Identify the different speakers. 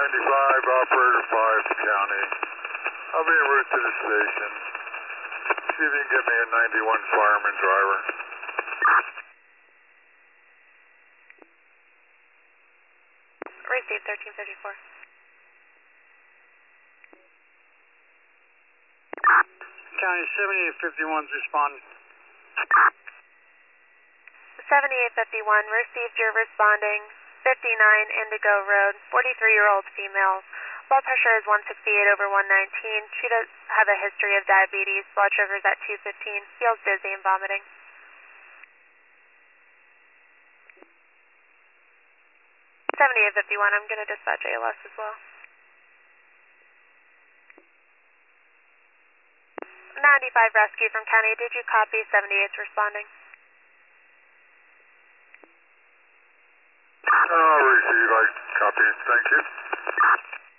Speaker 1: 95, operator 5 county. I'll be en route to the station. See if you can get me a 91 fireman driver.
Speaker 2: Receive 1354.
Speaker 3: County 7851's responding.
Speaker 2: 7851, received your responding. 59 Indigo Road, 43-year-old female. Blood pressure is 168/119. She does have a history of diabetes. Blood sugar is at 215. Feels dizzy and vomiting. I'm going to dispatch ALS as well. 95 rescue from county. Did you copy? 78's responding.
Speaker 1: Receive. I copy. Thank you.